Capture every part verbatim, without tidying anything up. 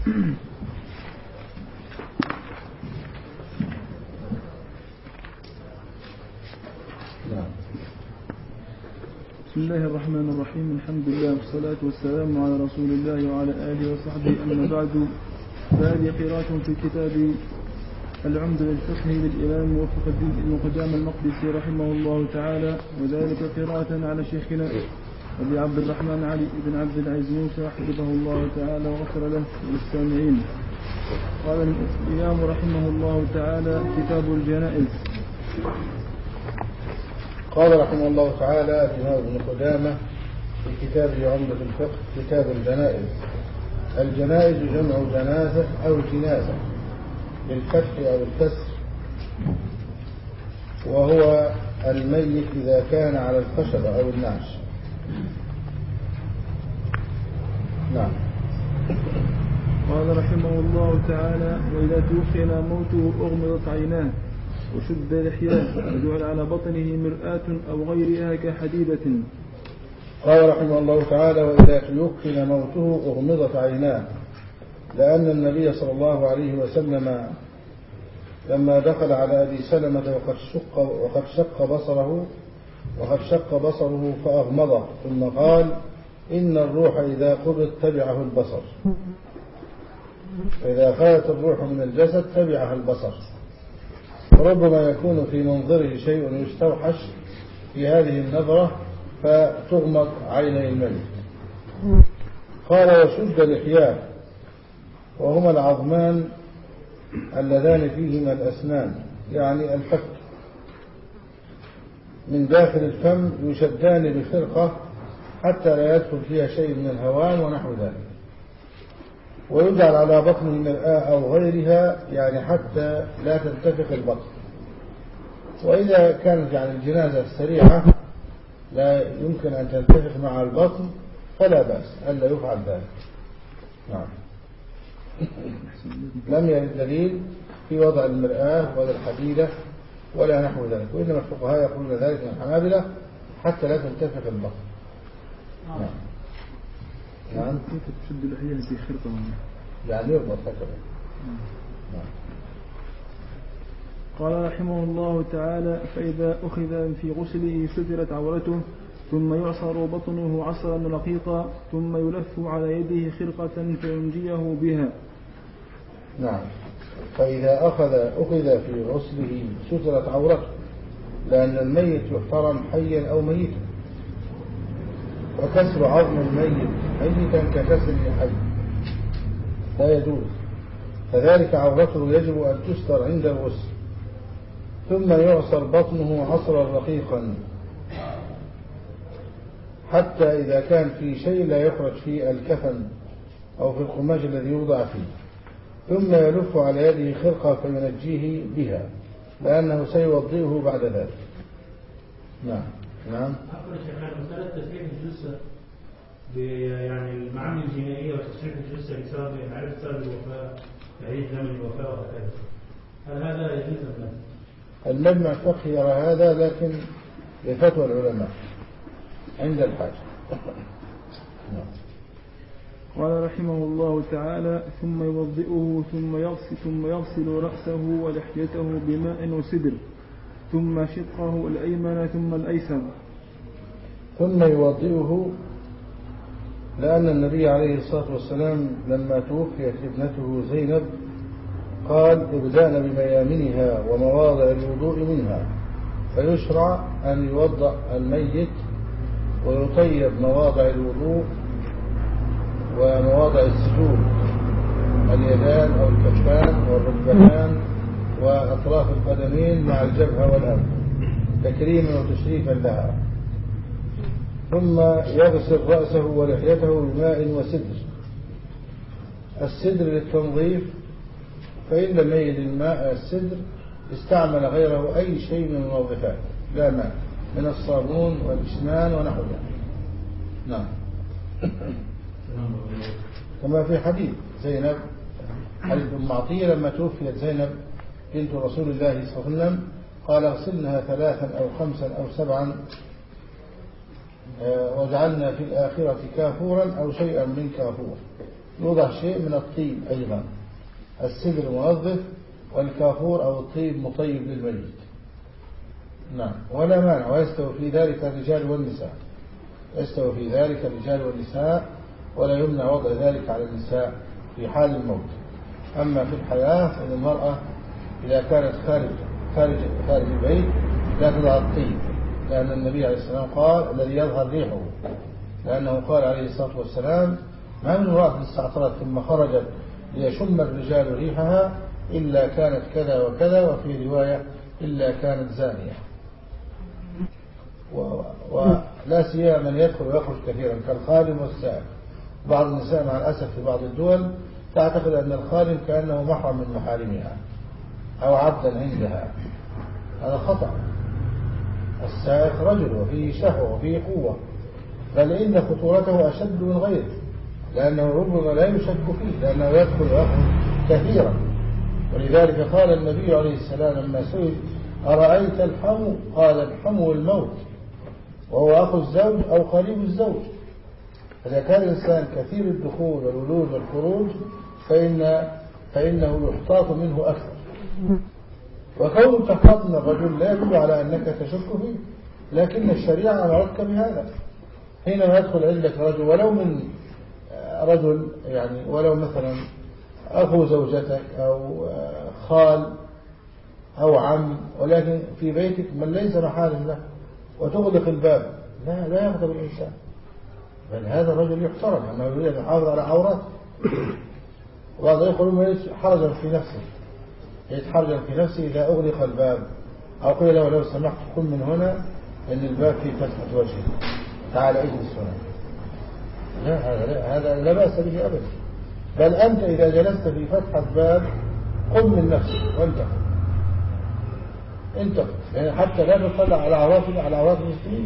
بسم الله الرحمن الرحيم. الحمد لله والصلاة والسلام على رسول الله وعلى آله وصحبه. أما بعد، فهذه قراءة في كتاب العمدة للفقه للإمام موفق الدين ابن قدامة المقدسي رحمه الله تعالى، وذلك قراءة على شيخنا أبي عبد الرحمن علي بن عبد العزيز موسى حفظه الله تعالى وغفر له وللسامعين. قال الإمام رحمه الله تعالى: كتاب الجنائز. قال رحمه الله تعالى الإمام ابن قدامة في كتابه عمدة الفقه كتاب الجنائز. الجنائز جمع جنازة أو جنازة بالفتح أو الكسر، وهو الميت إذا كان على الخشبة أو النعش. نعم. قال رحمه الله تعالى: وإذا توفي موته أغمضت عيناه وشد لحياه وجعل على بطنه مرآة أو غيرها كحديدة. قال رحمه الله تعالى: وإذا توفي موته أغمضت عيناه، لأن النبي صلى الله عليه وسلم لما دخل على أبي سلمة وقد شق وقد شق بصره وقد شق بصره فأغمضه، ثم قال: إن الروح إذا قبض تبعه البصر، فإذا خرجت الروح من الجسد تبعها البصر. ربما يكون في منظره شيء يستوحش في هذه النظرة فتغمض عيني الميت. قال: وشد لحياه، وهما العظمان اللذان فيهما الأسنان، يعني الفك، من داخل الفم يشدان بخرقة حتى لا يدخل فيها شيء من الهوام ونحو ذلك، ويجعل على بطن المرآة أو غيرها، يعني حتى لا تنتفخ البطن. وإذا كانت يعني الجنازة سريعة لا يمكن أن تنتفخ مع البطن فلا بأس ألا يفعل ذلك. نعم. لم يرد دليل في وضع المرآة ولا الحديدة ولا نحو ذلك، وإنما الفقهاء يقولون ذلك من الحنابلة حتى لا تنتفخ البطن. نعم. نعم. كيف تشد الأحيان في خرقة؟ يعني يربط هكذا. نعم. قال رحمه الله تعالى: فإذا أخذ في غسله سترت عورته، ثم يعصر بطنه عصرا رقيقا، ثم يلف على يده خرقة فينجيه بها. نعم. فإذا أخذ أخذ في غسله سترت عورته، لأن الميت يحترم حيا أو ميتا، وكسر عظم الميت ميتا ككسر حي لا يجوز، فذلك عورته يجب أن تستر عند الغسل. ثم يعصر بطنه عصرا رقيقا حتى إذا كان في شيء لا يخرج فيه الكفن أو في القماش الذي يوضع فيه، ثم يلف على يده خرقة فينجيه بها، لأنه سيوضئه بعد ذلك. نعم. نعم. أقول شيخنا، مسألة تسريح الجثة يعني المعاني الجنائية وتسريح الجثة بسبب معرفة سبب الوفاة، تعيد زمن الوفاة وهكذا، هل هذا يجوز أم لا؟ المجمع الفقهي يرى هذا، لكن لفتوى العلماء عند الحاجة. قال رحمه الله تعالى: ثم يوضئه ثم يغسل, ثم يغسل رأسه ولحيته بماء وسدر، ثم شقه الأيمن ثم الأيسر. ثم يوضئه، لأن النبي عليه الصلاة والسلام لما توفيت ابنته زينب قال: ابدأنا بميامنها ومواضع الوضوء منها، فيشرع أن يوضأ الميت ويطيب مواضع الوضوء ومواضع السجود، اليدان أو الكفان والركبتان وأطراف القدمين مع الجبهة والأنف تكريما وتشريفا لها. ثم يغسل رأسه ولحيته بماء وسدر. السدر للتنظيف، فإن لم يجد الماء السدر استعمل غيره أي شيء من المنظفات لا ماء، من الصابون والإسنان ونحو ذلك. نعم. كما في حديث زينب، حديث أم عطية لما توفيت زينب بنت رسول الله صلى الله عليه وسلم قال: اغسلنها ثلاثا أو خمسا أو سبعا وجعلنا في الآخرة كافورا أو شيئا من كافور. يوضع شيء من الطيب أيضا، السدر منظف والكافور أو الطيب مطيب للميت. نعم، ولا مانع، ويستوي في ذلك الرجال والنساء، يستوي في ذلك الرجال والنساء، ولا يمنع وضع ذلك على النساء في حال الموت. أما في الحياة فإن المرأة إذا كانت خارج خارج خارج البيت لا تضع الطيب، لأن النبي عليه السلام قال الذي يظهر ريحه، لأنه قال عليه الصلاة والسلام ما من امرأة استعطرت ثم خرجت ليشم الرجال ريحها إلا كانت كذا وكذا، وفي رواية إلا كانت زانية. ولا سيما من يدخل ويخرج كثيرا كالخادم والسائق. بعض النساء مع الأسف في بعض الدول تعتقد أن الخادم كأنه محرم من محارمها أو عبدا عندها، هذا خطأ. السائق رجل وفيه شهوة وفيه قوة، بل إن خطورته أشد من غيره، لأنه ربما لا يشك فيه، لأنه يدخل ويخرج كثيرا. ولذلك قال النبي عليه السلام لما سئل أرأيت الحمو؟ قال الحمو الموت، وهو أخو الزوج أو قريب الزوج. إذا كان الإنسان كثير الدخول والولوج والخروج فإن فإنه يحتاط منه أكثر. وكون تحتاط من الرجل لا يدل على أنك تشك فيه، لكن الشريعة أمرتك بهذا. حينما يدخل عندك رجل ولو من رجل يعني ولو مثلا أخو زوجتك أو خال أو عم، ولكن في بيتك من ليس محارم له وتغلق الباب، لا لا يغضب الإنسان، بل هذا الرجل يحترم أنه يريد أن يحافظ على عوراته. وبعض يقولون حرجا في نفسه، يتحرجا في نفسه إذا أغلق الباب أو قيل له لو سمحت كن من هنا لأن الباب فيه فتحة وجهه، تعال اجلس هنا. لا هذا لا, هذا لا بأس به أبدا، بل أنت إذا جلست في فتحة باب قم من نفسك وانتقل انتقل، يعني حتى لا تطلع على عورات على عورات المسلمين،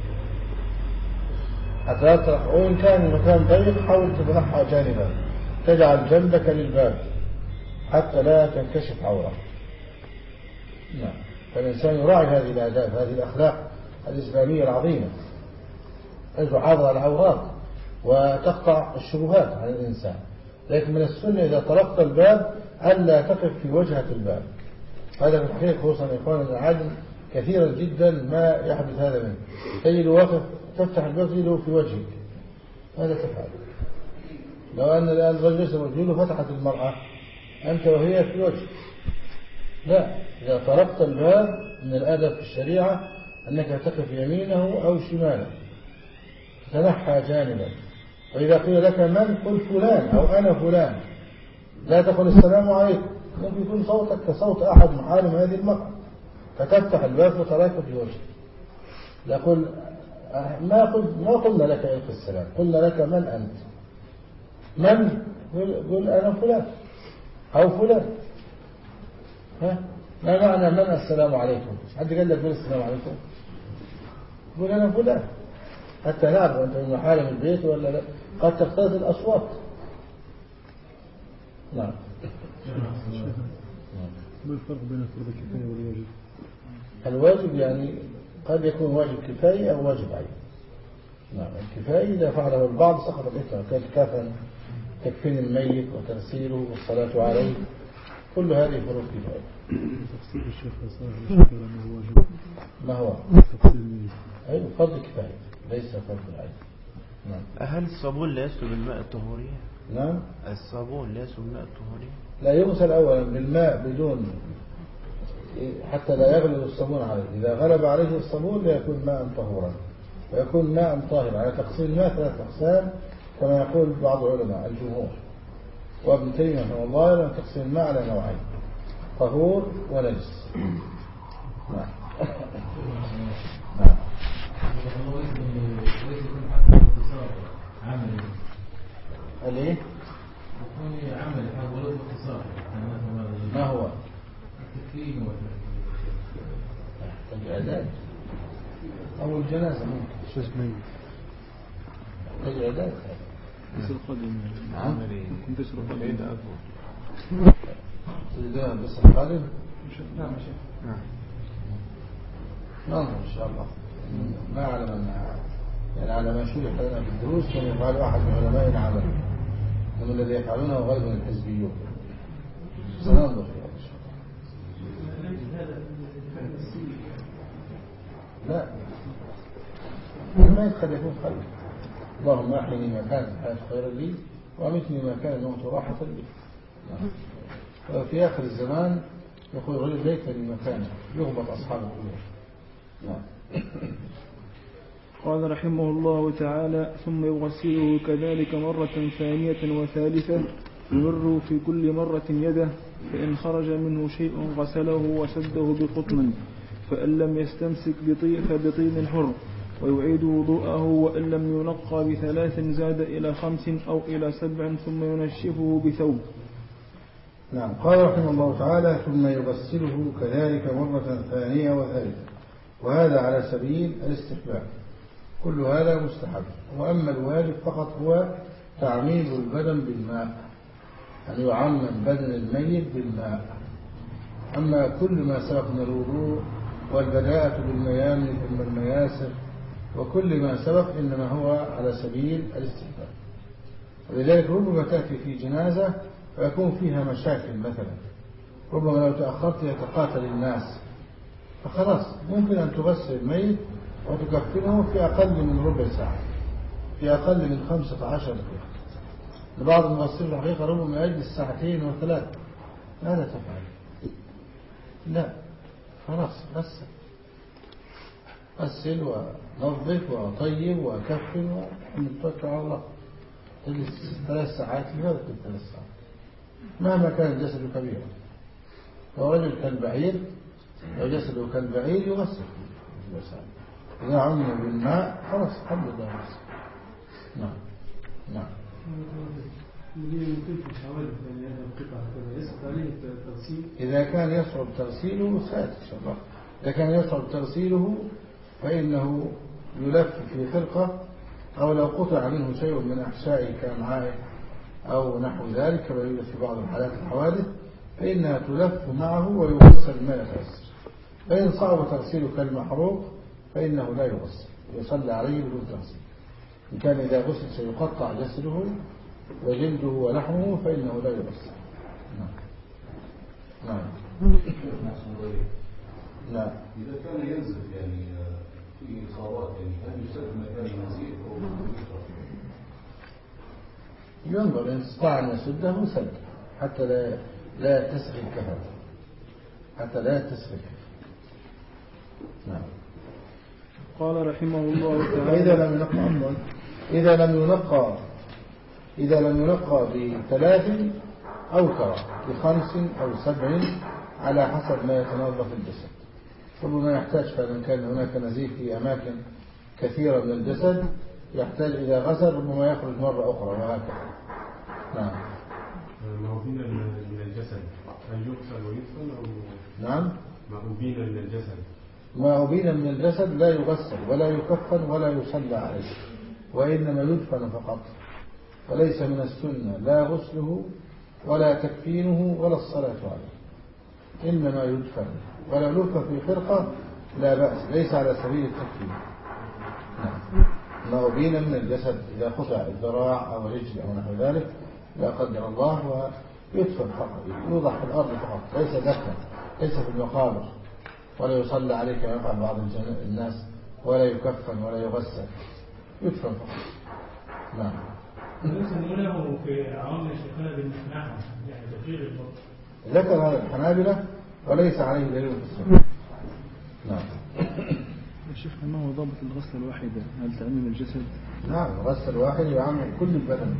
حتى لا تطلع. وإن كان المكان ضيق حاول تتنحى جانبا، تجعل جنبك للباب حتى لا تنكشف عورة. نعم، فالإنسان يراعي هذه الآداب، هذه الأخلاق الإسلامية العظيمة، أن تحافظ على العورات وتقطع الشبهات عن الإنسان. لكن من السنة إذا طرقت الباب ألا تقف في وجهة الباب. هذا في الحقيقة خصوصا إخواننا العادل كثيرا جدا ما يحدث هذا منه، تجد واقف تفتح الباب تجده في وجهك، ماذا تفعل؟ لو أن الآن الرجل رجل فتحت المرأة أنت وهي في وجهك، لا، إذا طرقت الباب من الآداب في الشريعة أنك تقف يمينه أو شماله، تنحى جانبا. وإذا قيل لك من قل فلان أو أنا فلان، لا تقل السلام عليكم، ممكن يكون صوتك كصوت أحد محارم هذه المرأة، فتفتح الباب وتراك في وجهك. لا قل ما قل ما قلنا لك إلقي السلام، قلنا لك من أنت؟ من؟ قل أنا فلان أو فلان. ها؟ ما معنى من السلام عليكم؟ حد قال لك قل السلام عليكم؟ قل أنا فلان حتى نعرف أنت من محارم البيت ولا لا. قد تختلط الأصوات. نعم. ما الفرق بين فرض الكفاية والواجب؟ الواجب يعني قد يكون واجب كفاية أو واجب عين. نعم، الكفاية إذا فعله البعض سقط الإثم، كالكفن، تكفين الميت وتغسيله والصلاة عليه، كل هذه فروض كفاية. تفسير الشيخ صالح الشيخ أنه واجب. ما هو؟ تفسير الميت. أيوه، فرض كفاية ليس فرض العين. نعم. هل الصابون لا يسلب الماء الطهوري؟ نعم. الصابون لا يسلب الماء الطهوري؟ لا يغسل أولا بالماء بدون حتى لا يغلب الصابون عليه. إذا غلب عليه الصابون لا يكون ماء طهورا ويكون ماء طاهرا. على تقسيم الماء ثلاث أقسام كما يقول بعض علماء الجمهور، وابن تيمية رحمه الله يرى تقسيم الماء على نوعين، طهور ونجس. نعم. نعم. الايه؟ يكون عمل حولوا باختصار. ما هو؟ التكفين الإعداد أو الجنازة ممكن. شو اسمه؟ الإعداد. بس القدم. نعم. كنت تشرب العيد تريدون بس القادم؟ نعم يا شيخ. نعم. ننظر إن شاء الله. ما أعلم أن يعني على ما شرح لنا في الدروس كان يفعل أحد من علمائنا عمل، هم الذي يفعلونه غالبا الحزبيون. سننظر فيها إن شاء الله. لا ما يدخل يكون خير. اللهم أحيني ما كانت الحياة خيرا لي وأمتني ما كان الموت راحة لي. في آخر الزمان يقول الرجل ليتني مكانه يغبط أصحاب القبور. نعم. قال رحمه الله تعالى: ثم يغسله كذلك مرة ثانية وثالثة، يمر في كل مرة يده، فإن خرج منه شيء غسله وسده بقطن، فإن لم يستمسك بطين فبطين حر، ويعيد وضوءه، وإن لم ينقى بثلاث زاد إلى خمس أو إلى سبع، ثم ينشفه بثوب. نعم. قال رحمه الله تعالى: ثم يغسله كذلك مرة ثانية وثالثة، وهذا على سبيل الاستحباب، كل هذا مستحب. وأما الواجب فقط هو تعميم البدن بالماء، أن يعمم بدن الميت بالماء. أما كل ما سبق من الوضوء والبداءة بالميامن ثم المياسر وكل ما سبق إنما هو على سبيل الاستحباب. ولذلك ربما تأتي في جنازة ويكون فيها مشاكل، مثلا ربما لو تأخرت يتقاتل الناس، فخلاص ممكن أن تغسل الميت وتكفنه في أقل من ربع ساعة، في أقل من خمسة عشر دقيقة. لبعض المغسلين الحقيقة ربما يجلس ساعتين وثلاث. ماذا تفعل؟ لا، خلاص غسل غسل ونظف وطيب وكفن ونتوكل على الله. تجلس ثلاث ساعات، لماذا تجلس ثلاث ساعات؟ مهما كان الجسد كبيرا. لو رجل كالبعير، لو جسده كالبعير يغسل إذا عمل بالماء خلاص الحمد لله غسل. نعم نعم. إذا كان يصعب تغسيله سائل إن شاء الله. إذا كان يصعب تغسيله فإنه يلف في خرقة، أو لو قطع منه شيء من أحشائه كأمعائه أو نحو ذلك كما يوجد في بعض الحالات الحوادث، فإنها تلف معه ويغسل ما يتأثر. فإن صعب تغسيله كالمحروق فإنه لا يغسل، يصلى عليه بدون تغسيل. إن كان إذا غسل سيقطع جسده وجلده ولحمه فإنه لا يغسل. نعم نعم نعم. إذا كان ينزف يعني في إصابات، يعني هل يسد مكان النزيف أو ينظر إن استطاع أن يسده سد حتى لا لا يتسخ الكفن، حتى لا يتسخ الكفن. نعم. قال رحمه الله تعالى: فإذا لم ينقى عفوا إذا لم ينقى إذا لم ينقى بثلاث أوكر بخمس أو سبع على حسب ما يتنظف الجسد. ربما يحتاج، فإن كان هناك نزيف في أماكن كثيرة من الجسد يحتاج إذا غسل ربما يخرج مرة أخرى وهكذا. نعم. معوبين من الجسد هل يغسل ويدفن أو؟ نعم. معوبين من الجسد ما أبين من الجسد لا يغسل ولا يكفن ولا يصلى عليه، وإنما يدفن فقط. وليس من السنة لا غسله ولا تكفينه ولا الصلاة عليه، إنما يدفن. ولو لف في خرقة لا بأس، ليس على سبيل التكفين. نعم. ما أبين من الجسد إذا قطع الذراع أو رجل أو نحو ذلك لا قدر الله ويدفن فقط، يوضع في الأرض فقط، ليس دفنا، ليس في المقابر، ولا يصلى عليه كما يفعل بعض الناس، ولا يكفن ولا يغسل، يدفن فقط. نعم. يسمونه في عوام الشيخانة بالمحنحة، يعني تفريغ البطن. ذكر هذا الحنابلة وليس عليه دليل في السنة. نعم. يا شيخ، ما هو ضابط الغسلة الواحدة؟ هل تعميم الجسد؟ نعم، الغسل الواحد يعمم كل البدن.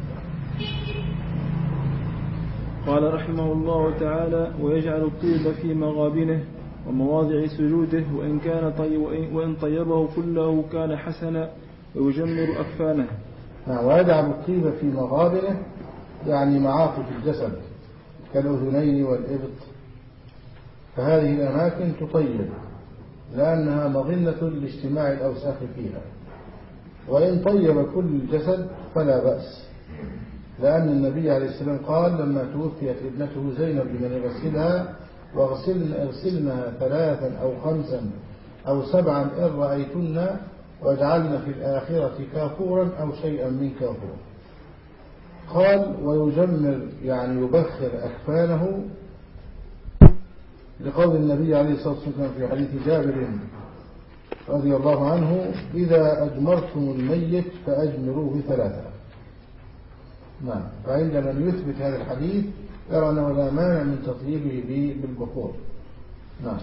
قال رحمه الله تعالى: ويجعل الطيب في مغابنه ومواضع سجوده، وإن كان طيب وإن طيبه كله كان حسنا، ويجمر أكفانه. نعم. ويجعل الطيب في مغابنه يعني معاطف الجسد كالأذنين والإبط، فهذه الأماكن تطيب لأنها مظنة لاجتماع الأوساخ فيها. وإن طيب كل الجسد فلا بأس، لأن النبي عليه السلام قال لما توفيت ابنته زينب لمن يغسلها: واغسلنها ثلاثا أو خمسا أو سبعا إن رأيتن، واجعلن في الآخرة كافورا أو شيئا من كافور. قال ويجمر يعني يبخر أكفانه لقول النبي عليه الصلاة والسلام في حديث جابر رضي الله عنه إذا أجمرتم الميت فأجمروه ثلاثة. نعم. فعند من يثبت هذا الحديث يرى أنه لا مانع من تطيبه بالبخور. نعم.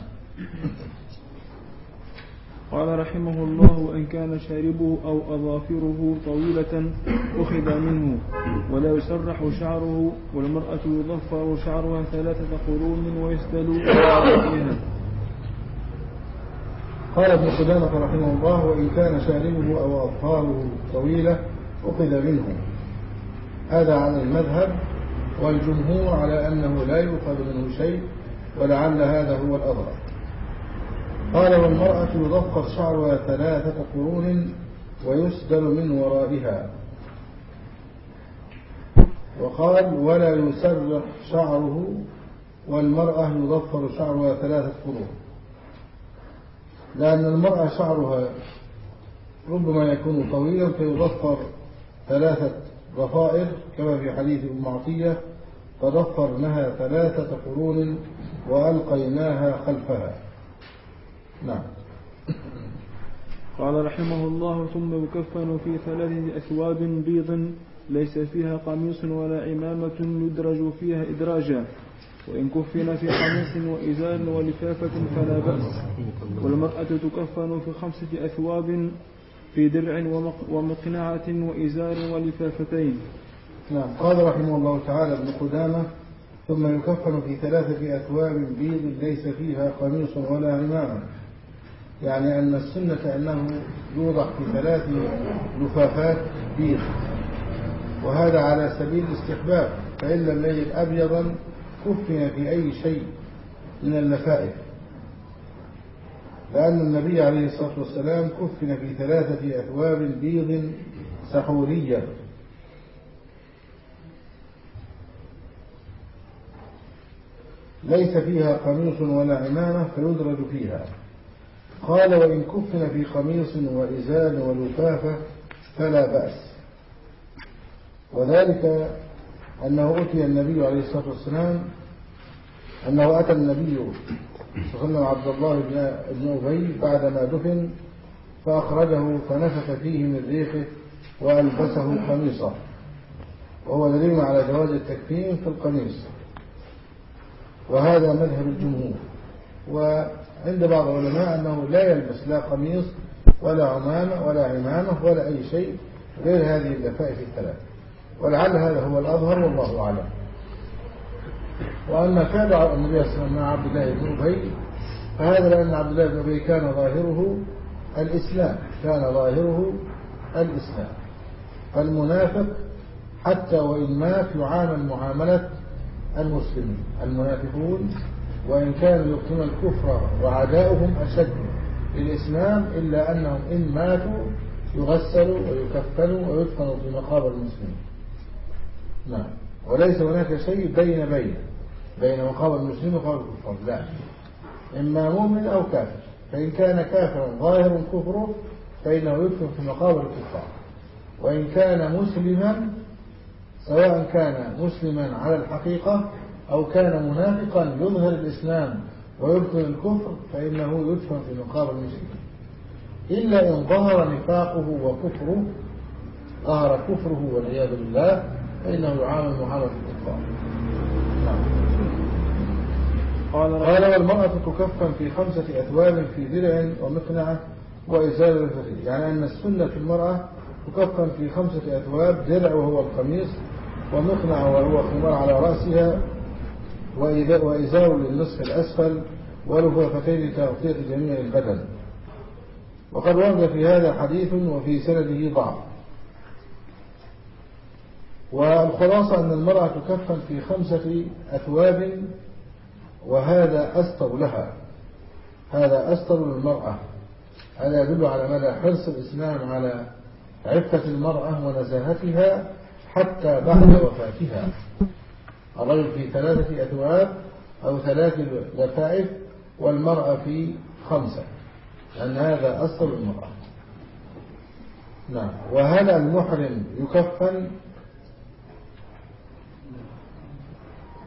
قال رحمه الله وإن كان شاربه أو أظافره طويلة أخذ منه ولا يسرح شعره والمرأة يضفر شعرها ثلاثة قرون ويسدل فيها. قال ابن قدامة رحمه الله وإن كان شاربه أو أظفاره طويلة أخذ منه. هذا على المذهب والجمهور على أنه لا يؤخذ منه شيء ولعل هذا هو الأظهر. قال والمرأة يضفر شعرها ثلاثة قرون ويسدل من ورائها. وقال ولا يسرح شعره والمرأة يضفر شعرها ثلاثة قرون، لأن المرأة شعرها ربما يكون طويلا فيضفر ثلاثة ضفائر كما في حديث ابن عطية فضفرناها ثلاثة قرون وألقيناها خلفها. نعم. قال رحمه الله ثم يكفن في ثلاثة أثواب بيض ليس فيها قميص ولا عمامة يدرج فيها إدراجا، وإن كفن في قميص وإزار ولفافة فلا بأس. والمرأة تكفن في خمسة أثواب في درع ومقنعة وإزار ولفافتين. نعم. قال رحمه الله تعالى ابن قدامة ثم يكفن في ثلاثة أثواب بيض ليس فيها قميص ولا عمامة، يعني أن السنة أنه يوضع في ثلاث لفافات بيض، وهذا على سبيل الاستحباب، فإن لم يجد أبيضا كفن في أي شيء من اللفائف، لأن النبي عليه الصلاة والسلام كفن في ثلاثة أثواب بيض سحورية ليس فيها قميص ولا عمامة فيدرج فيها. قال وإن كفن في قميص وإزار ولفافة فلا بأس، وذلك أنه أتي النبي عليه الصلاة والسلام أنه أتى النبي صلى الله عليه وسلم عبد الله بن أبي بعدما دفن فأخرجه فنفخ فيه من ريقه وألبسه قميصه، وهو دليل على جواز التكفين في القميص، وهذا مذهب الجمهور. وعند بعض العلماء أنه لا يلبس لا قميص ولا عمامة ولا عمامة ولا أي شيء غير هذه اللفائف الثلاث، ولعل هذا هو الأظهر والله أعلم. وأما كان النبي صلى الله عليه وسلم مع عبد الله بن أبي فهذا لأن عبد الله بن أبي كان ظاهره الإسلام كان ظاهره الإسلام فالمنافق حتى وإن مات يعامل معاملة المسلمين. المنافقون وإن كانوا يبطنون الكفر وعداؤهم أشد للإسلام إلا أنهم إن ماتوا يغسلوا ويكفنوا ويدفنوا في مقابر المسلمين. نعم. وليس هناك شيء بين بين بين مقابر المسلمين ومقابر الكفار، لا، إما مؤمن أو كافر، فإن كان كافرا ظاهر كفره فإنه يدفن في مقابر الكفار، وإن كان مسلما سواء كان مسلما على الحقيقة أو كان منافقا يظهر الإسلام ويبطن الكفر فإنه يدفن في مقابر المسلمين، إلا إن ظهر نفاقه وكفره ظهر كفره والعياذ بالله فإنه يعامل معاملة الكفار. قال والمرأة تكفن في خمسة أثواب في درع ومقنعة وإزار الفتيل، يعني أن السنة في المرأة تكفن في خمسة أثواب، درع وهو القميص، ومقنعة وهو خمار على رأسها، وإزار للنصف الأسفل، ولفافتين لتغطية جميع البدن. وقد ورد في هذا حديث وفي سنده ضعف. والخلاصة أن المرأة تكفن في خمسة أثواب، وهذا أستر لها، هذا أستر للمرأة. هذا يدل على مدى حرص الإسلام على عفة المرأة ونزاهتها حتى بعد وفاتها. الرجل في ثلاثة أثواب أو ثلاث لفائف، والمرأة في خمسة، لأن هذا أستر للمرأة. نعم. وهل المحرم يكفن؟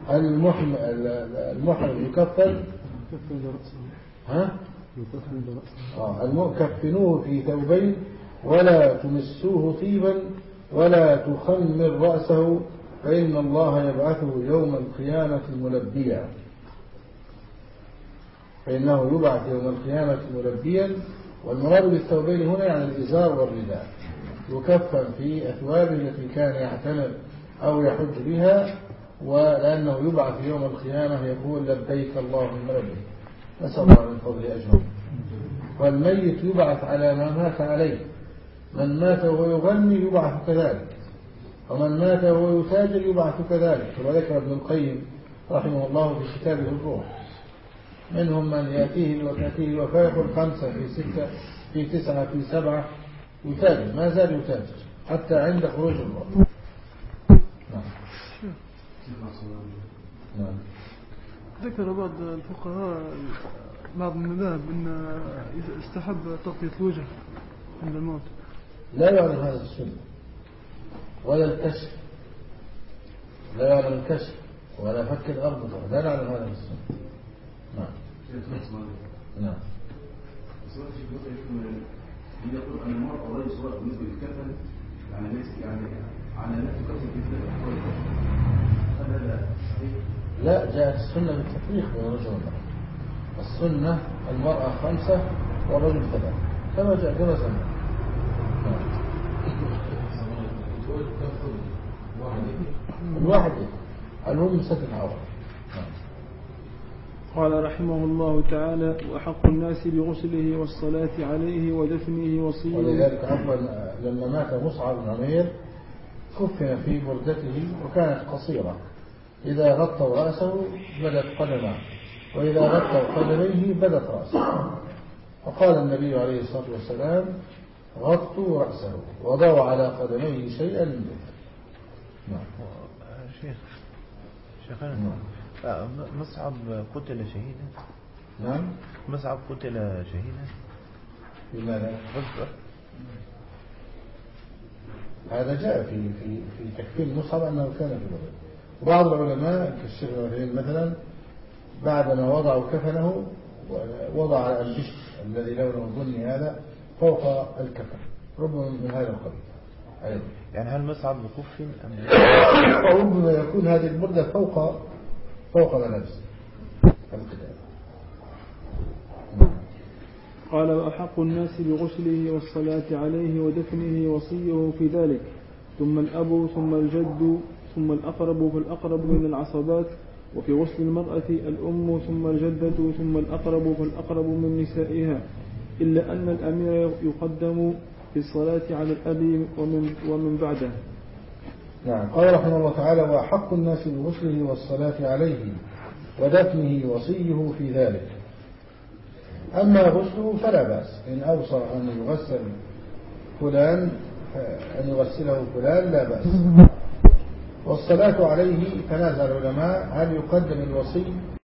المحرم المحرم يكفن ها آه المكفنوه في ثوبين ولا تمسوه طيبا ولا تخمر رأسه فإن الله يبعثه يوم القيامة ملبيا فإنه يبعث يوم القيامة ملبيا. والمراد بالثوبين هنا يعني الإزار والرداء، يكفن في أثوابه التي كان يعتمر أو يحج بها، ولأنه يبعث يوم القيامة يقول لبيك اللهم لبيك، نسأل الله من فضله أجمعين. والميت يبعث على ما مات عليه، من مات وهو يغني يبعث كذلك، ومن مات وهو يتاجر يبعث كذلك. وذكر ابن القيم رحمه الله في كتابه الروح منهم من يأتيه وتأتيه الوفاة يقول خمسة في ستة في تسعة في سبعة يتاجر، ما زال يتاجر حتى عند خروج الروح. نعم. نعم. ذكر بعض الفقهاء بعض المذاهب أن يستحب تغطية الوجه عند الموت. لا يعلم هذا السنة ولا الكشف، لا يعلم الكشف ولا فك الأرض، لا يعلم هذا السنة. نعم. نعم. يقول أن المرأة لا يصور بالنسبة للكفن يعني ليس يعني على نفس كفن في هذا لا صحيح؟ لا، جاءت السنة بالتفريق بين الرجل والمرأة. السنة المرأة خمسة والرجل ثلاثة كما جاء كما سمع. الواحد المهم ستة عورة. قال رحمه الله تعالى: وأحق الناس بغسله والصلاة عليه ودفنه وصيه. ولذلك عفوا لما مات مصعب بن عمير كفن في بردته وكانت قصيرة، إذا غطوا رأسه بدت قدمه وإذا غطوا قدميه بدت رأسه، فقال النبي عليه الصلاة والسلام: غطوا رأسه وضعوا على قدميه شيئا من ذلك. نعم. شيخ شيخنا مصعب قتل شهيدا. نعم. مصعب قتل شهيدا. لماذا؟ هذا جاء في في في تكفين مصعب أنه كان في البر. وبعض العلماء كالشيخ ابن مثلا بعدما وضعوا كفنه وضع على البشر الذي لونه بني هذا فوق الكفن، ربما من هذا القبيل أيضا. يعني هل مصعب بكفن أم ربما يكون هذه البردة فوق فوق ملابس القتال. قال: وأحق الناس بغسله والصلاة عليه ودفنه وصيه في ذلك، ثم الأب ثم الجد ثم الأقرب فالأقرب من العصبات، وفي غسل المرأة الأم ثم الجدة ثم الأقرب فالأقرب من نسائها، إلا أن الأمير يقدم في الصلاة على الأب ومن, ومن بعده. نعم. قال رحمه الله تعالى: وأحق الناس بغسله والصلاة عليه ودفنه وصيه في ذلك. أما غسله فلا بأس، إن أوصى أن يغسل فلان أن يغسله فلان لا بأس. والصلاة عليه تنازع العلماء هل يقدم الوصي